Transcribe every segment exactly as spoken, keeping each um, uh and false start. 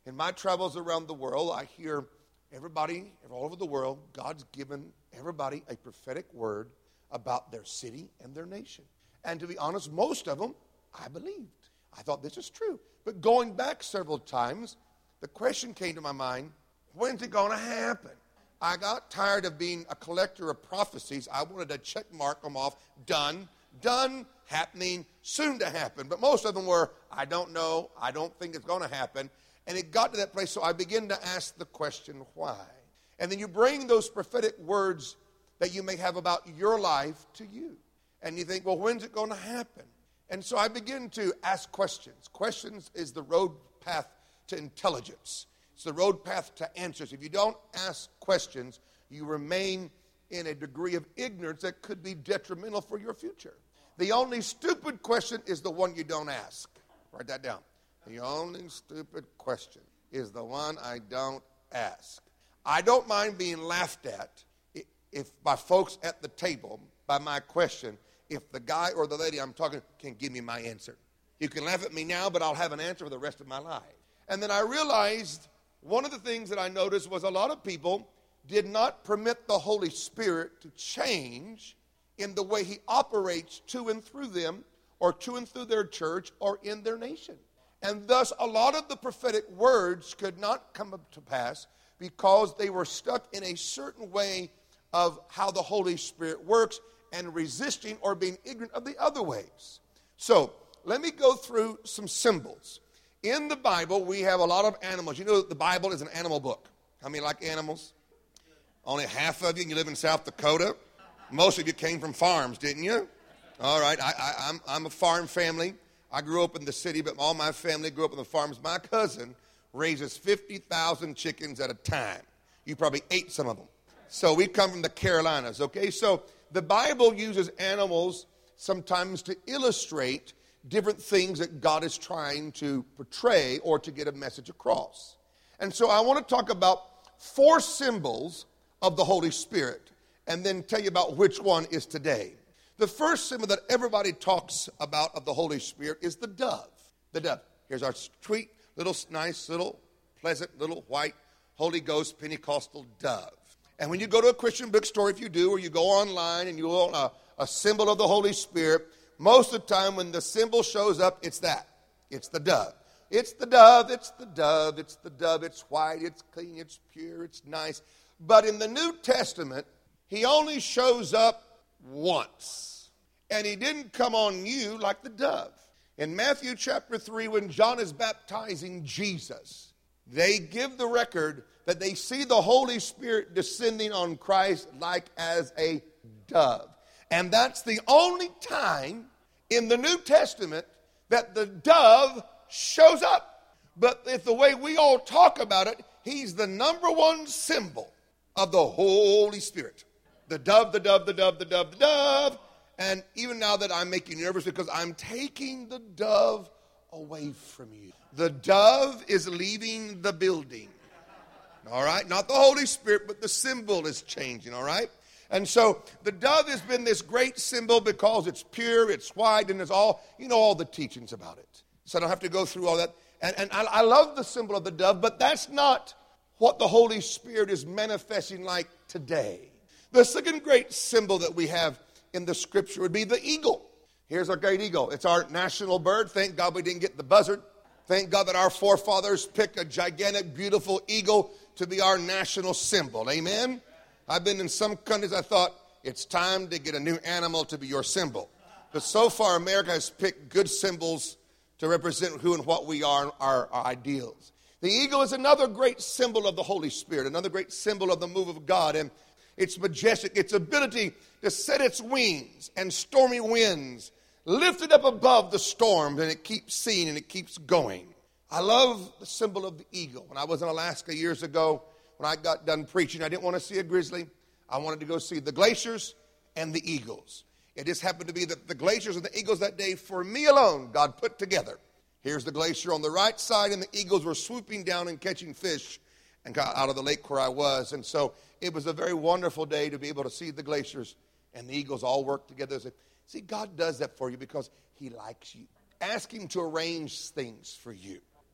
In my travels around the world, I hear everybody all over the world, God's given everybody a prophetic word about their city and their nation. And to be honest, most of them, I believed. I thought this is true. But going back several times, the question came to my mind, when's it going to happen? I got tired of being a collector of prophecies. I wanted to check mark them off. Done, done, happening, soon to happen. But most of them were, I don't know, I don't think it's going to happen. And it got to that place, so I began to ask the question, why? And then you bring those prophetic words that you may have about your life to you. And you think, well, when's it going to happen? And so I begin to ask questions. Questions is the road path to intelligence. It's the road path to answers. If you don't ask questions, you remain in a degree of ignorance that could be detrimental for your future. The only stupid question is the one you don't ask. Write that down. The only stupid question is the one I don't ask. I don't mind being laughed at if by folks at the table, by my question, if the guy or the lady I'm talking to can give me my answer. You can laugh at me now, but I'll have an answer for the rest of my life. And then I realized one of the things that I noticed was a lot of people did not permit the Holy Spirit to change in the way he operates to and through them, or to and through their church, or in their nation. And thus, a lot of the prophetic words could not come up to pass because they were stuck in a certain way of how the Holy Spirit works and resisting or being ignorant of the other ways. So, let me go through some symbols. In the Bible, we have a lot of animals. You know that the Bible is an animal book. How many like animals? Only half of you, and you live in South Dakota. Most of you came from farms, didn't you? All right, I, I, I'm, I'm a farm family. I grew up in the city, but all my family grew up on the farms. My cousin raises fifty thousand chickens at a time. You probably ate some of them. So we come from the Carolinas, okay? So the Bible uses animals sometimes to illustrate different things that God is trying to portray or to get a message across. And so I want to talk about four symbols of the Holy Spirit and then tell you about which one is today. The first symbol that everybody talks about of the Holy Spirit is the dove. The dove. Here's our sweet, little, nice, little, pleasant, little, white, Holy Ghost Pentecostal dove. And when you go to a Christian bookstore, if you do, or you go online and you want a, a symbol of the Holy Spirit, most of the time when the symbol shows up, it's that. It's the dove. It's the dove, it's the dove, it's the dove. It's white, it's clean, it's pure, it's nice. But in the New Testament, he only shows up once. And he didn't come on you like the dove. In Matthew chapter three, when John is baptizing Jesus, they give the record that they see the Holy Spirit descending on Christ like as a dove. And that's the only time in the New Testament that the dove shows up. But if the way we all talk about it, he's the number one symbol of the Holy Spirit. The dove, the dove, the dove, the dove, the dove. And even now that I'm making you nervous because I'm taking the dove away from you. The dove is leaving the building. All right? Not the Holy Spirit, but the symbol is changing, all right? And so the dove has been this great symbol because it's pure, it's white, and it's all, you know, all the teachings about it. So I don't have to go through all that. And, and I, I love the symbol of the dove, but that's not what the Holy Spirit is manifesting like today. The second great symbol that we have in the scripture would be the eagle. Here's our great eagle. It's our national bird. Thank God we didn't get the buzzard. Thank God that our forefathers picked a gigantic, beautiful eagle to be our national symbol. Amen? I've been in some countries, I thought, it's time to get a new animal to be your symbol. But so far, America has picked good symbols to represent who and what we are, our, our ideals. The eagle is another great symbol of the Holy Spirit, another great symbol of the move of God. And its majestic, its ability to set its wings and stormy winds, lift it up above the storms, and it keeps seeing and it keeps going. I love the symbol of the eagle. When I was in Alaska years ago, when I got done preaching, I didn't want to see a grizzly. I wanted to go see the glaciers and the eagles. It just happened to be that the glaciers and the eagles that day, for me alone, God put together. Here's the glacier on the right side, and the eagles were swooping down and catching fish and got out of the lake where I was. And so it was a very wonderful day to be able to see the glaciers and the eagles all work together. See, God does that for you because he likes you. Ask him to arrange things for you.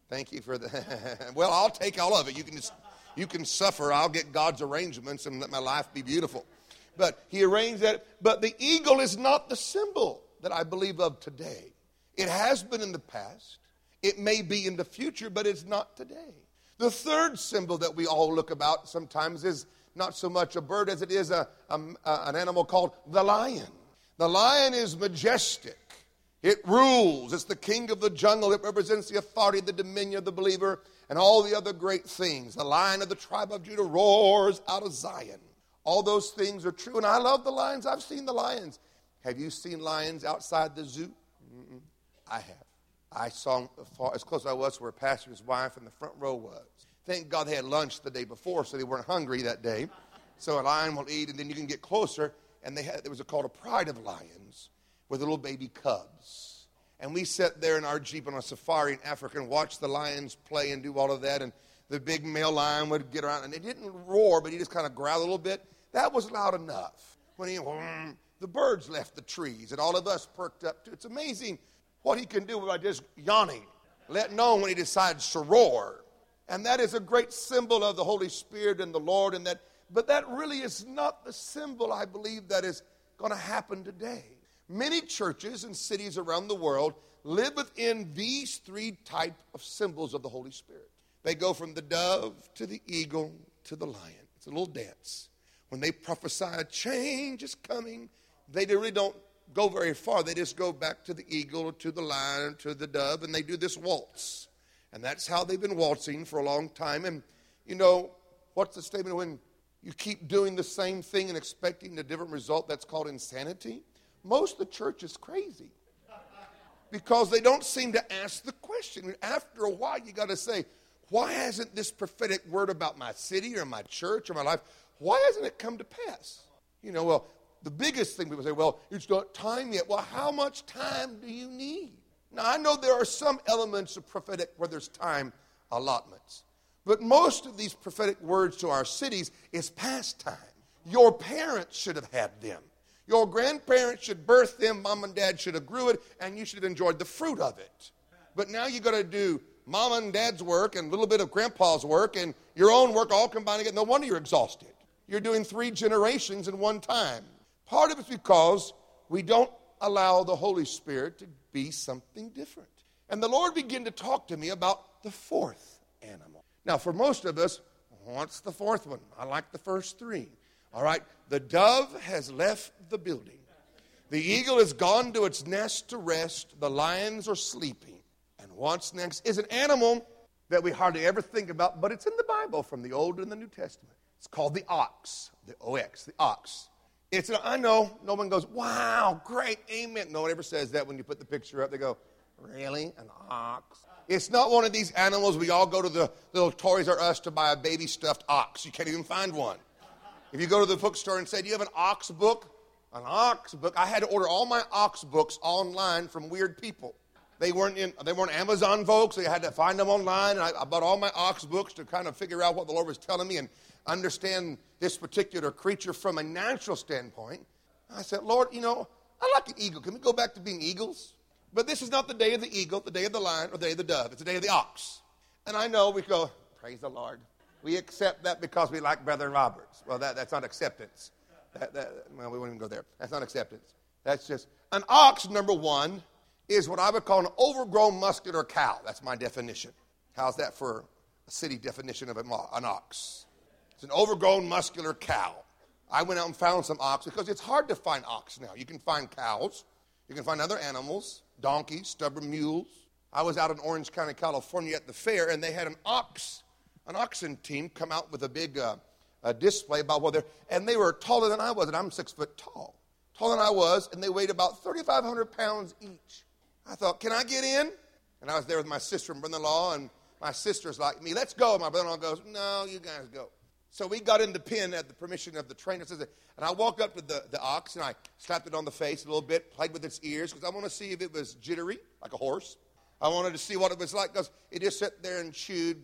Thank you for that. Well, I'll take all of it. You can just, you can suffer. I'll get God's arrangements and let my life be beautiful. But he arranged that. But the eagle is not the symbol that I believe of today. It has been in the past. It may be in the future, but it's not today. The third symbol that we all look about sometimes is not so much a bird as it is a, a, a, an animal called the lion. The lion is majestic. It rules. It's the king of the jungle. It represents the authority, the dominion of the believer, and all the other great things. The lion of the tribe of Judah roars out of Zion. All those things are true, and I love the lions. I've seen the lions. Have you seen lions outside the zoo? Mm-mm. I have. I saw as close as I was to where Pastor's wife in the front row was. Thank God they had lunch the day before, so they weren't hungry that day. So a lion will eat, and then you can get closer. And they had, there was a, called a pride of lions with little baby cubs. And we sat there in our Jeep on a safari in Africa and watched the lions play and do all of that. And the big male lion would get around, and it didn't roar, but he just kind of growled a little bit. That was loud enough. When he, the birds left the trees, and all of us perked up too. It's amazing what he can do by just yawning, letting know when he decides to roar. And that is a great symbol of the Holy Spirit and the Lord. And that, but that really is not the symbol, I believe, that is going to happen today. Many churches and cities around the world live within these three types of symbols of the Holy Spirit. They go from the dove to the eagle to the lion. It's a little dance. When they prophesy a change is coming, they really don't go very far. They just go back to the eagle, to the lion, to the dove, and they do this waltz. And that's how they've been waltzing for a long time. And, you know, what's the statement when you keep doing the same thing and expecting a different result? That's called insanity. Most of the church is crazy because they don't seem to ask the question. After a while, you got to say, why hasn't this prophetic word about my city or my church or my life, why hasn't it come to pass? You know, well, the biggest thing people say, well, it's not time yet. Well, how much time do you need? Now, I know there are some elements of prophetic where there's time allotments. But most of these prophetic words to our cities is past time. Your parents should have had them. Your grandparents should birth them. Mom and dad should have grew it, and you should have enjoyed the fruit of it. But now you got to do mom and dad's work and a little bit of grandpa's work and your own work all combined together. No wonder you're exhausted. You're doing three generations in one time. Part of it's because we don't allow the Holy Spirit to be something different. And the Lord began to talk to me about the fourth animal. Now, for most of us, what's the fourth one? I like the first three. All right, the dove has left the building. The eagle has gone to its nest to rest. The lions are sleeping. And what's next is an animal that we hardly ever think about, but it's in the Bible from the Old and the New Testament. It's called the ox, the O X, the ox. It's, I know, no one goes, wow, great, amen. No one ever says that when you put the picture up. They go, really, an ox? It's not one of these animals we all go to the little Toys R Us to buy a baby stuffed ox. You can't even find one. If you go to the bookstore and say, do you have an ox book? An ox book? I had to order all my ox books online from weird people. They weren't in, they weren't Amazon folks. So I had to find them online. And I, I bought all my ox books to kind of figure out what the Lord was telling me and understand this particular creature from a natural standpoint. I said, Lord, you know, I like an eagle. Can we go back to being eagles? But this is not the day of the eagle, the day of the lion, or the day of the dove. It's the day of the ox. And I know we go, praise the Lord. We accept that because we like Brother Roberts. Well, that, that's not acceptance. That, that, well, we won't even go there. That's not acceptance. That's just, an ox, number one, is what I would call an overgrown muscular cow. That's my definition. How's that for a city definition of an ox? It's an overgrown muscular cow. I went out and found some ox because it's hard to find ox now. You can find cows. You can find other animals, donkeys, stubborn mules. I was out in Orange County, California at the fair, and they had an ox, an oxen team come out with a big uh, a display about what they're, and they were taller than I was, and I'm six foot tall. Taller than I was, and they weighed about thirty-five hundred pounds each. I thought, can I get in? And I was there with my sister and brother-in-law, and my sister's like me, let's go. And my brother-in-law goes, no, you guys go. So we got in the pen at the permission of the trainer. And I walked up to the, the ox, and I slapped it on the face a little bit, played with its ears, because I want to see if it was jittery, like a horse. I wanted to see what it was like, because it just sat there and chewed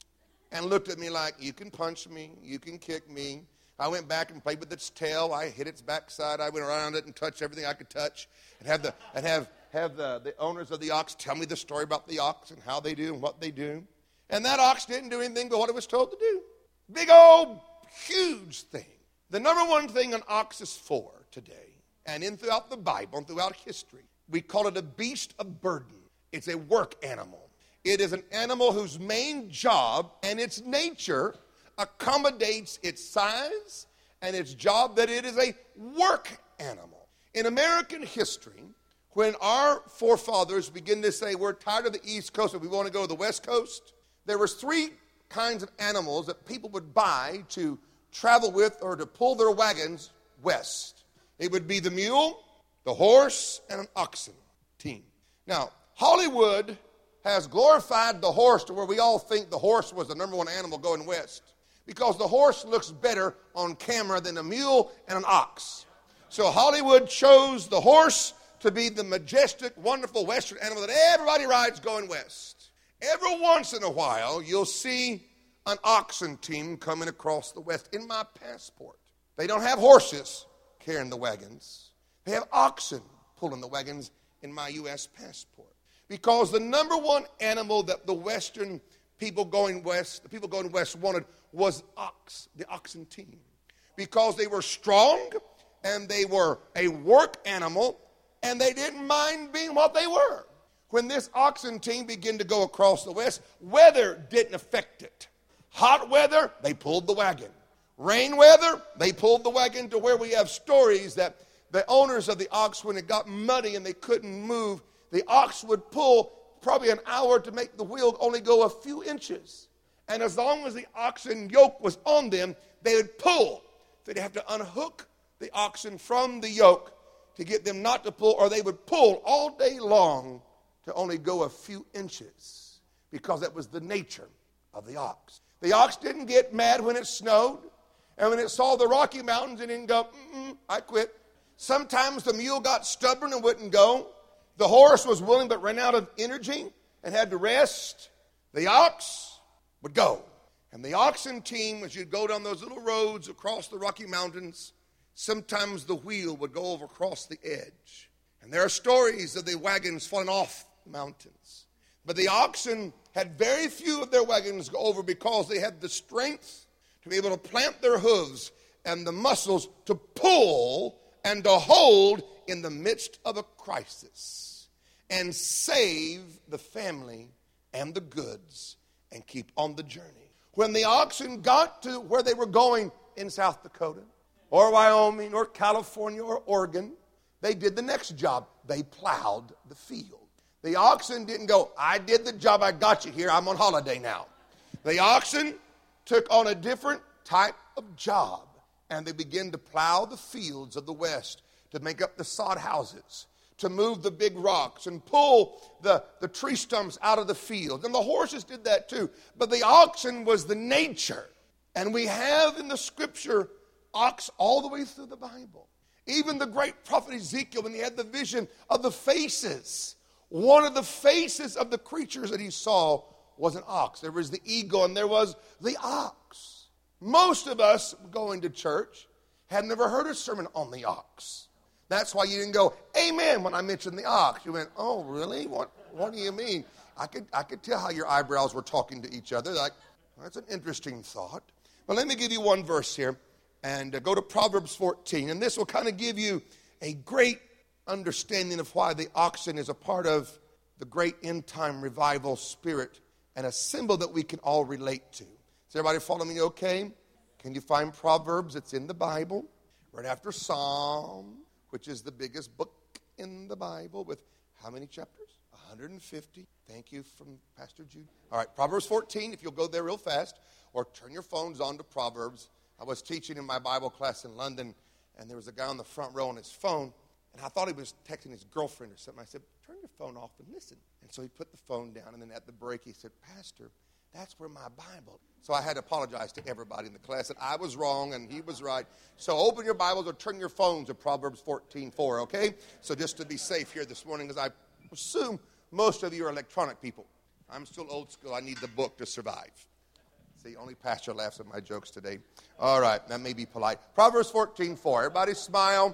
and looked at me like, you can punch me, you can kick me. I went back and played with its tail. I hit its backside. I went around it and touched everything I could touch, and have the and have have the, the owners of the ox tell me the story about the ox and how they do and what they do. And that ox didn't do anything but what it was told to do. Big old, huge thing. The number one thing an ox is for today, and in throughout the Bible and throughout history, we call it a beast of burden. It's a work animal. It is an animal whose main job and its nature accommodates its size and its job that it is a work animal. In American history, when our forefathers begin to say we're tired of the East Coast and we want to go to the West Coast, there was three kinds of animals that people would buy to travel with or to pull their wagons west. It would be the mule, the horse, and an oxen team. Now, Hollywood has glorified the horse to where we all think the horse was the number one animal going west, because the horse looks better on camera than a mule and an ox. So Hollywood chose the horse to be the majestic, wonderful western animal that everybody rides going west. Every once in a while, you'll see an oxen team coming across the west. In my passport, they don't have horses carrying the wagons. They have oxen pulling the wagons in my U S passport. Because the number one animal that the western people going west, the people going west wanted was ox, the oxen team. Because they were strong and they were a work animal and they didn't mind being what they were. When this oxen team began to go across the west, weather didn't affect it. Hot weather, they pulled the wagon. Rain weather, they pulled the wagon to where we have stories that the owners of the ox, when it got muddy and they couldn't move, the ox would pull probably an hour to make the wheel only go a few inches. And as long as the oxen yoke was on them, they would pull. They'd have to unhook the oxen from the yoke to get them not to pull, or they would pull all day long to only go a few inches, because that was the nature of the ox. The ox didn't get mad when it snowed, and when it saw the Rocky Mountains, it didn't go, mm-mm, I quit. Sometimes the mule got stubborn and wouldn't go. The horse was willing but ran out of energy and had to rest. The ox would go. And the oxen team, as you'd go down those little roads across the Rocky Mountains, sometimes the wheel would go over across the edge. And there are stories of the wagons falling off the mountains. But the oxen had very few of their wagons go over because they had the strength to be able to plant their hooves and the muscles to pull and to hold in the midst of a crisis and save the family and the goods and keep on the journey. When the oxen got to where they were going in South Dakota or Wyoming or California or Oregon, they did the next job. They plowed the field. The oxen didn't go, I did the job, I got you here, I'm on holiday now. The oxen took on a different type of job, and they began to plow the fields of the west to make up the sod houses, to move the big rocks and pull the, the tree stumps out of the field. And the horses did that too. But the oxen was the nature. And we have in the scripture ox all the way through the Bible. Even the great prophet Ezekiel, when he had the vision of the faces, one of the faces of the creatures that he saw was an ox. There was the eagle and there was the ox. Most of us going to church had never heard a sermon on the ox. That's why you didn't go, amen, when I mentioned the ox. You went, oh, really? What What do you mean? I could, I could tell how your eyebrows were talking to each other. Like, well, that's an interesting thought. But let me give you one verse here. And uh, go to Proverbs fourteen. And this will kind of give you a great understanding of why the oxen is a part of the great end-time revival spirit and a symbol that we can all relate to. Is everybody following me okay? Can you find Proverbs? It's in the Bible, right after Psalm, which is the biggest book in the Bible with how many chapters? one hundred fifty. Thank you from Pastor Jude. All right, Proverbs fourteen, if you'll go there real fast, or turn your phones on to Proverbs. I was teaching in my Bible class in London, and there was a guy on the front row on his phone, and I thought he was texting his girlfriend or something. I said, turn your phone off and listen. And so he put the phone down, and then at the break he said, Pastor, that's where my Bible. So I had to apologize to everybody in the class that I was wrong and he was right. So open your Bibles or turn your phones to Proverbs fourteen four, okay? So just to be safe here this morning, because I assume most of you are electronic people. I'm still old school. I need the book to survive. See, only pastor laughs at my jokes today. All right, that may be polite. Proverbs fourteen four. Everybody smile.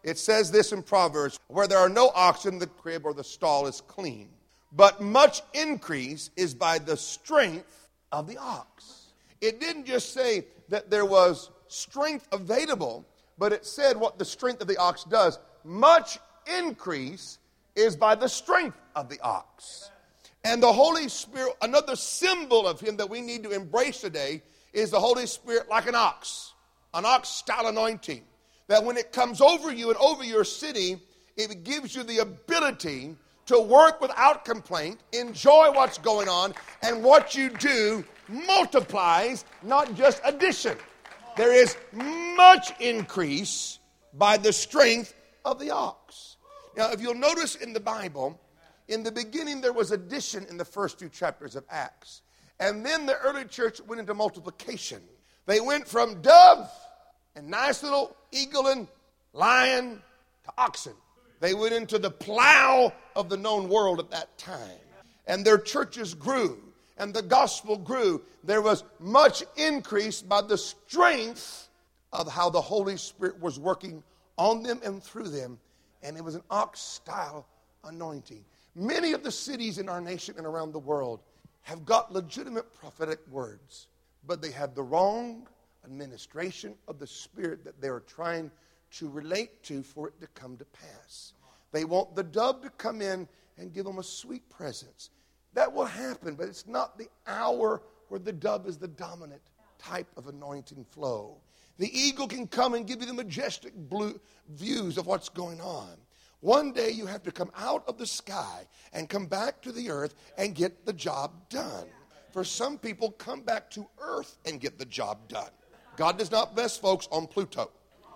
It says this in Proverbs, where there are no oxen, the crib or the stall is clean. But much increase is by the strength of the ox. It didn't just say that there was strength available, but it said what the strength of the ox does. Much increase is by the strength of the ox. And the Holy Spirit, another symbol of him that we need to embrace today is the Holy Spirit like an ox, an ox-style anointing. That when it comes over you and over your city, it gives you the ability to work without complaint, enjoy what's going on, and what you do multiplies, not just addition. There is much increase by the strength of the ox. Now, if you'll notice in the Bible, in the beginning there was addition in the first few chapters of Acts. And then the early church went into multiplication. They went from dove and nice little eagle and lion to oxen. They went into the plow of the known world at that time. And their churches grew. And the gospel grew. There was much increase by the strength of how the Holy Spirit was working on them and through them. And it was an ox-style anointing. Many of the cities in our nation and around the world have got legitimate prophetic words, but they have the wrong administration of the Spirit that they are trying to relate to for it to come to pass. They want the dove to come in and give them a sweet presence. That will happen, but it's not the hour where the dove is the dominant type of anointing flow. The eagle can come and give you the majestic blue views of what's going on. One day you have to come out of the sky and come back to the earth and get the job done. For some people, come back to earth and get the job done. God does not bless folks on Pluto.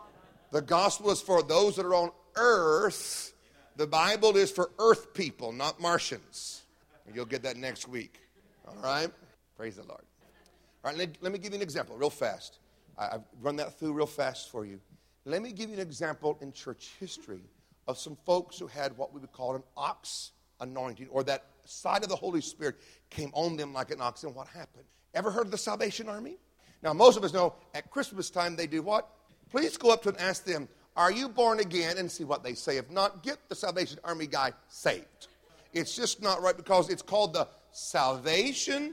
The gospel is for those that are on earth. The Bible is for earth people, not Martians. You'll get that next week. All right? Praise the Lord. All right, let, let me give you an example real fast. I, I've run that through real fast for you. Let me give you an example in church history of some folks who had what we would call an ox anointing, or that side of the Holy Spirit came on them like an ox. And what happened? Ever heard of the Salvation Army? Now, most of us know at Christmas time they do what? Please go up to and ask them, are you born again? And see what they say. If not, get the Salvation Army guy saved. It's just not right because it's called the Salvation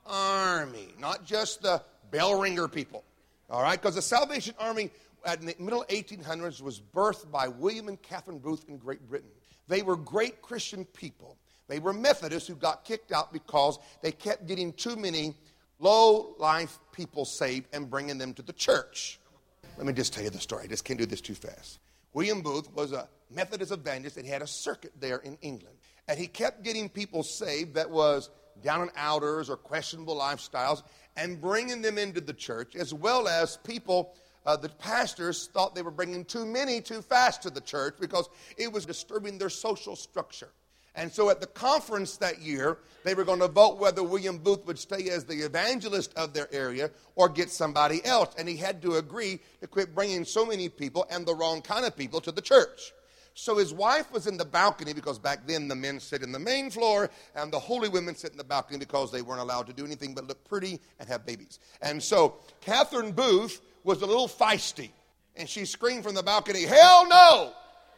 Army, not just the bell ringer people. All right? Because the Salvation Army in the middle eighteen hundreds was birthed by William and Catherine Booth in Great Britain. They were great Christian people. They were Methodists who got kicked out because they kept getting too many low-life people saved and bringing them to the church. Let me just tell you the story. I just can't do this too fast. William Booth was a Methodist evangelist and he had a circuit there in England. And he kept getting people saved that was down and outers or questionable lifestyles and bringing them into the church, as well as people, uh, the pastors thought they were bringing too many too fast to the church because it was disturbing their social structure. And so at the conference that year, they were going to vote whether William Booth would stay as the evangelist of their area or get somebody else. And he had to agree to quit bringing so many people and the wrong kind of people to the church. So his wife was in the balcony because back then the men sit in the main floor and the holy women sit in the balcony because they weren't allowed to do anything but look pretty and have babies. And so Catherine Booth was a little feisty. And she screamed from the balcony, "Hell no!"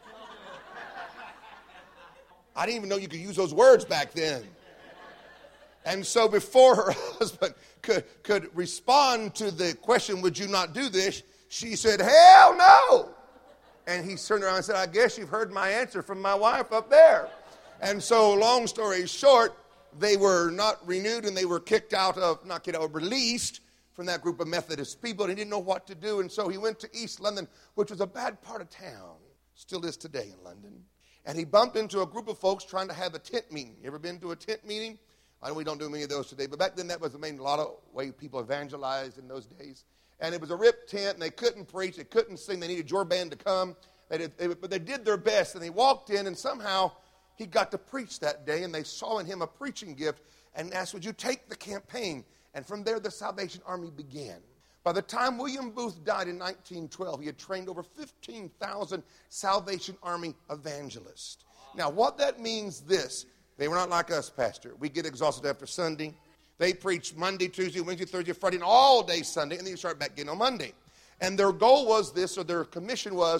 I didn't even know you could use those words back then. And so before her husband could, could respond to the question, "Would you not do this?" she said, "Hell no!" And he turned around and said, "I guess you've heard my answer from my wife up there." And so long story short, they were not renewed and they were kicked out of, not kicked out, released from that group of Methodist people. And he didn't know what to do. And so he went to East London, which was a bad part of town. Still is today in London. And he bumped into a group of folks trying to have a tent meeting. You ever been to a tent meeting? I know we don't do many of those today, but back then that was the main, a lot of way people evangelized in those days. And it was a ripped tent, and they couldn't preach, they couldn't sing, they needed your band to come. They did, they, but they did their best, and they walked in, and somehow he got to preach that day, and they saw in him a preaching gift and asked, "Would you take the campaign?" And from there, the Salvation Army began. By the time William Booth died in nineteen twelve, he had trained over fifteen thousand Salvation Army evangelists. Now, what that means this, they were not like us, Pastor. We get exhausted after Sunday. They preach Monday, Tuesday, Wednesday, Thursday, Friday, and all day Sunday, and then you start back again on Monday. And their goal was this, or their commission was,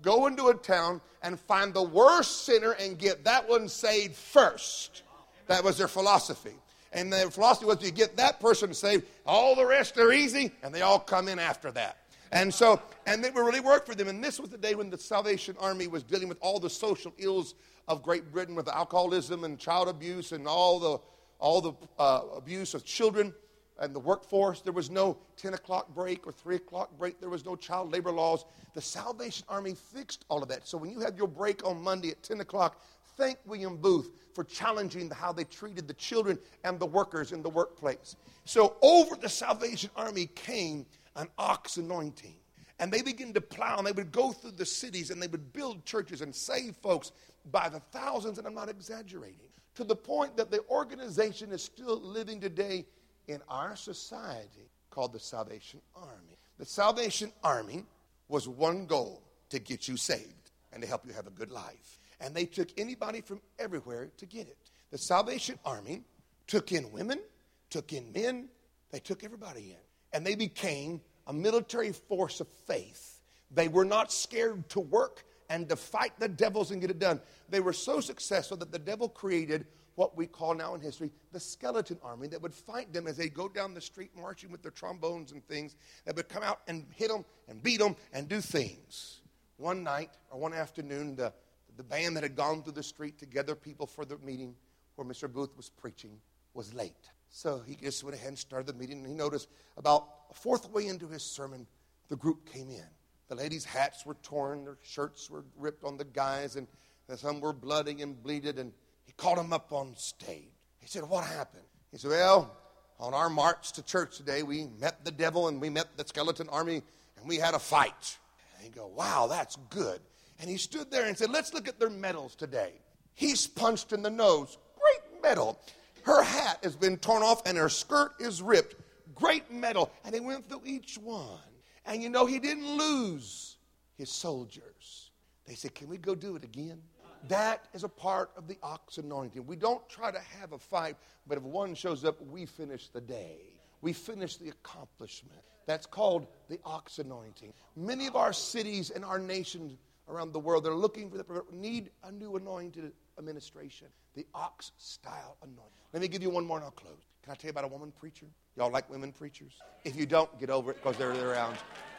go into a town and find the worst sinner and get that one saved first. That was their philosophy. And their philosophy was, you get that person saved, all the rest are easy, and they all come in after that. And so, and it really worked for them. And this was the day when the Salvation Army was dealing with all the social ills of Great Britain, with alcoholism and child abuse and all the all the uh, abuse of children and the workforce. There was no ten o'clock break or three o'clock break. There was no child labor laws. The Salvation Army fixed all of that. So when you have your break on Monday at ten o'clock, thank William Booth for challenging how they treated the children and the workers in the workplace. So over the Salvation Army came an ox anointing. And they began to plow, and they would go through the cities, and they would build churches and save folks by the thousands, and I'm not exaggerating, to the point that the organization is still living today in our society called the Salvation Army. The Salvation Army was one goal: to get you saved and to help you have a good life. And they took anybody from everywhere to get it. The Salvation Army took in women, took in men, they took everybody in. And they became a military force of faith. They were not scared to work and to fight the devils and get it done. They were so successful that the devil created what we call now in history the skeleton army that would fight them as they go down the street marching with their trombones and things, that would come out and hit them and beat them and do things. One night or one afternoon, the, the band that had gone through the street to gather people for the meeting where Mister Booth was preaching was late. So he just went ahead and started the meeting, and he noticed about a fourth way into his sermon, the group came in. The ladies' hats were torn, their shirts were ripped on the guys, and some were bloody and bleeded, and he called them up on stage. He said, "What happened?" He said, "Well, on our march to church today, we met the devil, and we met the skeleton army, and we had a fight." And he go, "Wow, that's good." And he stood there and said, "Let's look at their medals today." He's punched in the nose. Great medal. Her hat has been torn off and her skirt is ripped. Great medal. And they went through each one. And you know, he didn't lose his soldiers. They said, "Can we go do it again?" That is a part of the ox anointing. We don't try to have a fight, but if one shows up, we finish the day. We finish the accomplishment. That's called the ox anointing. Many of our cities and our nations around the world, they're looking for the need a new anointed administration. The ox style anointing. Let me give you one more and I'll close. Can I tell you about a woman preacher? Y'all like women preachers? If you don't, get over it because they're, they're around.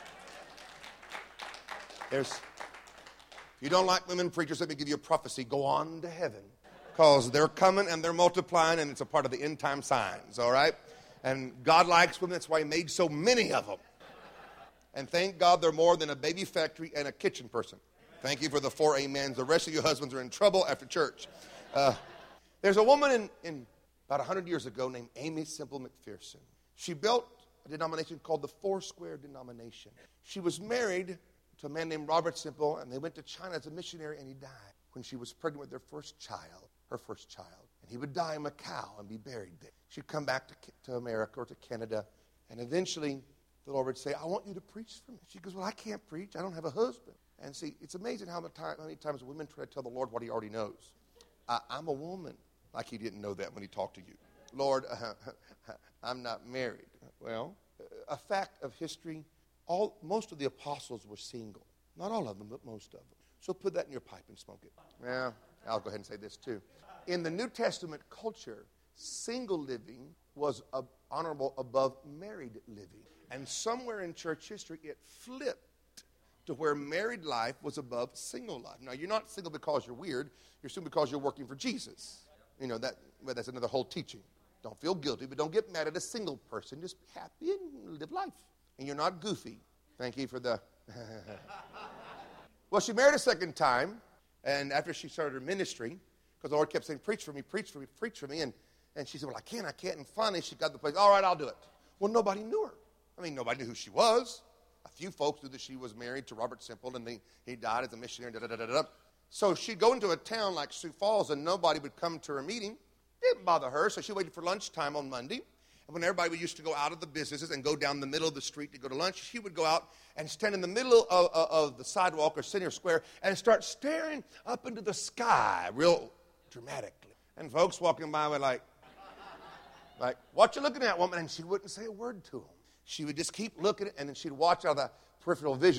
There's, if you don't like women preachers, let me give you a prophecy. Go on to heaven because they're coming and they're multiplying and it's a part of the end time signs, all right? And God likes women. That's why he made so many of them. And thank God they're more than a baby factory and a kitchen person. Thank you for the four amens. The rest of you husbands are in trouble after church. Uh, there's a woman in, in about one hundred years ago named Amy Semple McPherson. She built a denomination called the Foursquare Denomination. She was married to a man named Robert Semple, and they went to China as a missionary, and he died when she was pregnant with their first child, her first child. And he would die in Macau and be buried there. She'd come back to, to America or to Canada, and eventually the Lord would say, "I want you to preach for me." She goes, "Well, I can't preach. I don't have a husband." And see, it's amazing how many times women try to tell the Lord what he already knows. I, I'm a woman. Like he didn't know that when he talked to you. "Lord, uh, I'm not married." Well, a fact of history, all most of the apostles were single. Not all of them, but most of them. So put that in your pipe and smoke it. Yeah, I'll go ahead and say this too. In the New Testament culture, single living was uh, honorable above married living. And somewhere in church history, it flipped to where married life was above single life. Now, you're not single because you're weird. You're single because you're working for Jesus. You know, that. But that's another whole teaching. Don't feel guilty, but don't get mad at a single person. Just be happy and live life. And you're not goofy. Thank you for the... Well, she married a second time, and after she started her ministry, because the Lord kept saying, "Preach for me, preach for me, preach for me," and, and she said, "Well, I can't, I can't," and finally she got the place, "All right, I'll do it." Well, nobody knew her. I mean, nobody knew who she was. A few folks knew that she was married to Robert Semple, and they, he died as a missionary, da-da-da-da-da. So she'd go into a town like Sioux Falls, and nobody would come to her meeting. Didn't bother her, so she waited for lunchtime on Monday. And when everybody used to go out of the businesses and go down the middle of the street to go to lunch, she would go out and stand in the middle of, of, of the sidewalk or center square and start staring up into the sky real dramatically. And folks walking by were like, like, "What you looking at, woman?" And she wouldn't say a word to them. She would just keep looking, and then she'd watch out of the peripheral vision.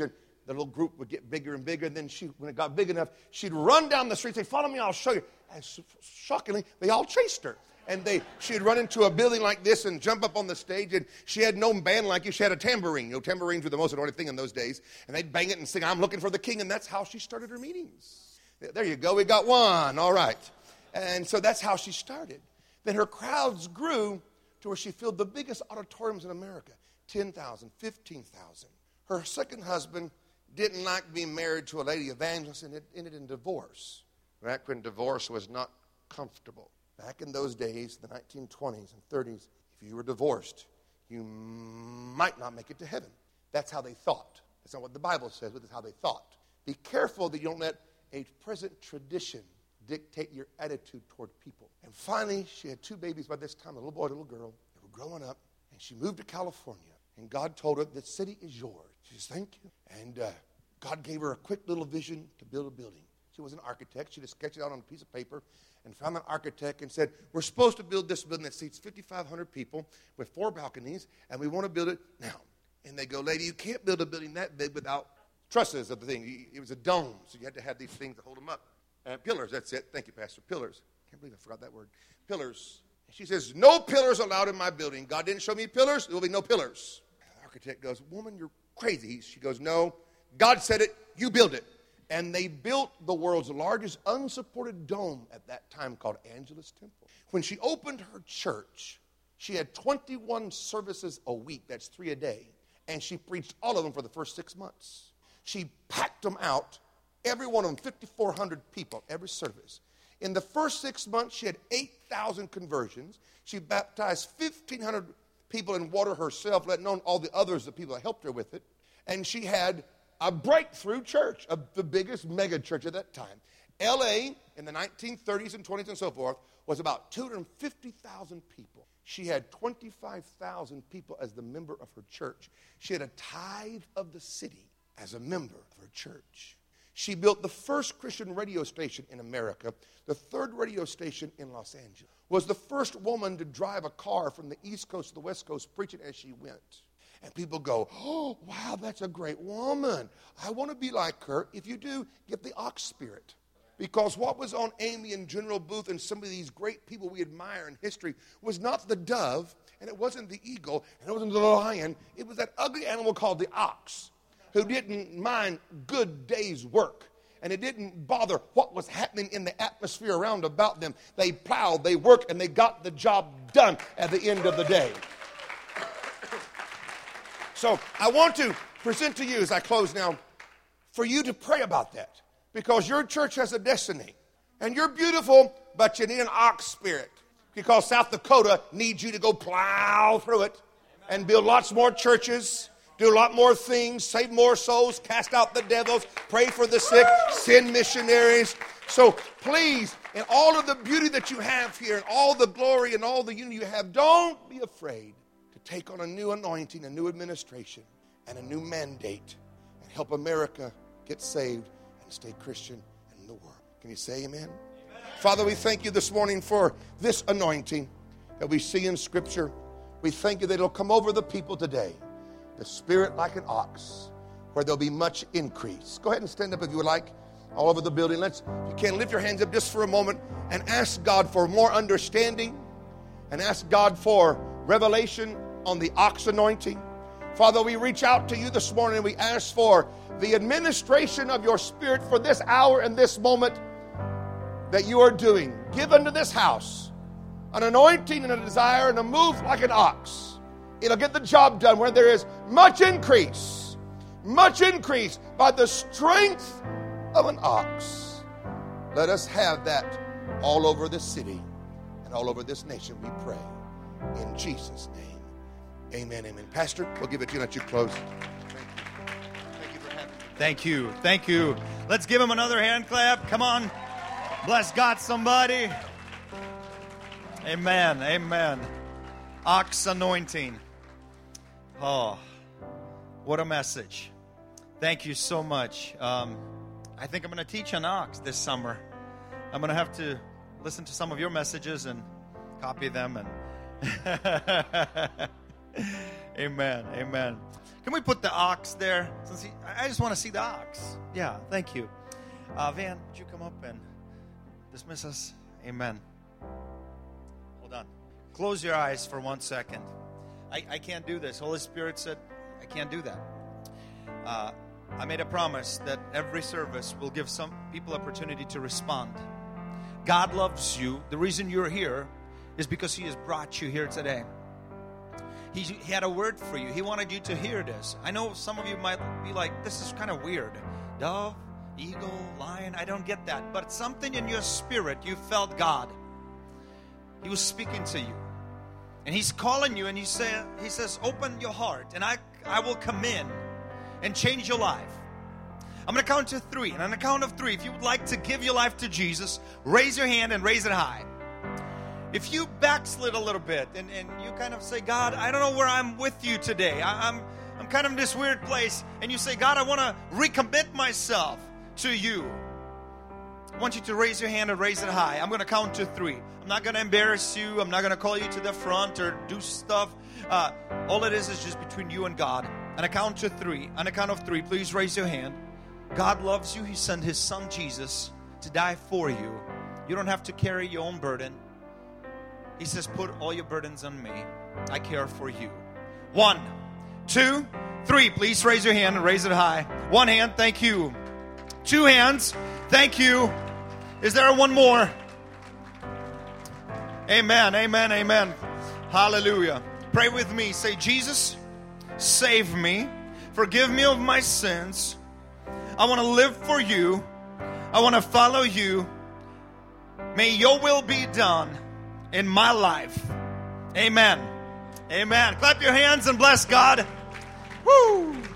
the little group would get bigger and bigger. And then she, when it got big enough, she'd run down the street and say, follow me, I'll show you. And shockingly, they all chased her. And they, she'd run into a building like this and jump up on the stage. And she had no band like you. She had a tambourine. You know, tambourines were the most annoying thing in those days. And they'd bang it and sing, I'm looking for the king. And that's how she started her meetings. There you go. We got one. All right. And so that's how she started. Then her crowds grew to where she filled the biggest auditoriums in America. ten thousand, fifteen thousand. Her second husband didn't like being married to a lady evangelist, and it ended in divorce. Back when divorce was not comfortable. Back in those days, the nineteen twenties and thirties, if you were divorced, you might not make it to heaven. That's how they thought. That's not what the Bible says, but that's how they thought. Be careful that you don't let a present tradition dictate your attitude toward people. And finally, she had two babies by this time, a little boy, a little girl. They were growing up, and she moved to California. And God told her, the city is yours. She says, thank you. And uh, God gave her a quick little vision to build a building. She was an architect. She just sketched it out on a piece of paper and found an architect and said, we're supposed to build this building that seats fifty-five hundred people with four balconies, and we want to build it now. And they go, lady, you can't build a building that big without trusses of the thing. It was a dome, so you had to have these things to hold them up. Uh, pillars, that's it. Thank you, Pastor. Pillars. Can't believe I forgot that word. Pillars. She says, no pillars allowed in my building. God didn't show me pillars. There will be no pillars. And the architect goes, woman, you're crazy. She goes, no. God said it. You build it. And they built the world's largest unsupported dome at that time called Angelus Temple. When she opened her church, she had twenty-one services a week. That's three a day. And she preached all of them for the first six months. She packed them out, every one of them, fifty-four hundred people, every service. In the first six months, she had eight thousand conversions. She baptized fifteen hundred people in water herself, let alone all the others, the people that helped her with it. And she had a breakthrough church, a, the biggest mega church at that time. L A in the nineteen thirties and twenties and so forth was about two hundred fifty thousand people. She had twenty-five thousand people as the member of her church. She had a tithe of the city as a member of her church. She built the first Christian radio station in America, the third radio station in Los Angeles. Was the first woman to drive a car from the East Coast to the West Coast preaching as she went. And people go, oh, wow, that's a great woman. I want to be like her. If you do, get the ox spirit. Because what was on Amy and General Booth and some of these great people we admire in history was not the dove, and it wasn't the eagle, and it wasn't the lion. It was that ugly animal called the ox, who didn't mind good day's work. And it didn't bother what was happening in the atmosphere around about them. They plowed, they worked, and they got the job done at the end of the day. So I want to present to you, as I close now, for you to pray about that. Because your church has a destiny. And you're beautiful, but you need an ox spirit. Because South Dakota needs you to go plow through it and build lots more churches, do a lot more things, save more souls, cast out the devils, pray for the sick, send missionaries. So please, in all of the beauty that you have here, and all the glory and all the unity you have, don't be afraid to take on a new anointing, a new administration, and a new mandate, and help America get saved and stay Christian in the world. Can you say amen? Amen? Father, we thank you this morning for this anointing that we see in Scripture. We thank you that it'll come over the people today. The Spirit like an ox, where there'll be much increase. Go ahead and stand up if you would like, all over the building. Let's, if you can, lift your hands up just for a moment and ask God for more understanding and ask God for revelation on the ox anointing. Father, we reach out to you this morning and we ask for the administration of your Spirit for this hour and this moment that you are doing. Give unto this house an anointing and a desire and a move like an ox. It'll get the job done where there is much increase, much increase by the strength of an ox. Let us have that all over this city and all over this nation, we pray. In Jesus' name, amen, amen. Pastor, we'll give it to you and let you close. Thank you. Thank you for having me. Thank you. Thank you. Let's give him another hand clap. Come on. Bless God, somebody. Amen. Amen. Ox anointing. Oh, what a message. Thank you so much. Um, I think I'm going to teach on ox this summer. I'm going to have to listen to some of your messages and copy them. And amen. Amen. Can we put the ox there? Since he, I just want to see the ox. Yeah, thank you. Uh, Van, would you come up and dismiss us? Amen. Hold on. Close your eyes for one second. I, I can't do this. Holy Spirit said, I can't do that. Uh, I made a promise that every service will give some people opportunity to respond. God loves you. The reason you're here is because He has brought you here today. He, he had a word for you. He wanted you to hear this. I know some of you might be like, this is kind of weird. Dove, eagle, lion, I don't get that. But something in your spirit, you felt God. He was speaking to you. And He's calling you and He, say, he says, open your heart and I, I will come in and change your life. I'm going to count to three. And on the count of three, if you would like to give your life to Jesus, raise your hand and raise it high. If you backslid a little bit and, and you kind of say, God, I don't know where I'm with you today. I, I'm, I'm kind of in this weird place. And you say, God, I want to recommit myself to you. I want you to raise your hand and raise it high. I'm going to count to three. I'm not going to embarrass you. I'm not going to call you to the front or do stuff. Uh, all it is is just between you and God. On a count to three. On a count of three, please raise your hand. God loves you. He sent His Son Jesus to die for you. You don't have to carry your own burden. He says, put all your burdens on me. I care for you. One, two, three. Please raise your hand and raise it high. One hand, thank you. Two hands, thank you. Is there one more? Amen, amen, amen. Hallelujah. Pray with me. Say, Jesus, save me. Forgive me of my sins. I want to live for you. I want to follow you. May your will be done in my life. Amen. Amen. Clap your hands and bless God. Woo!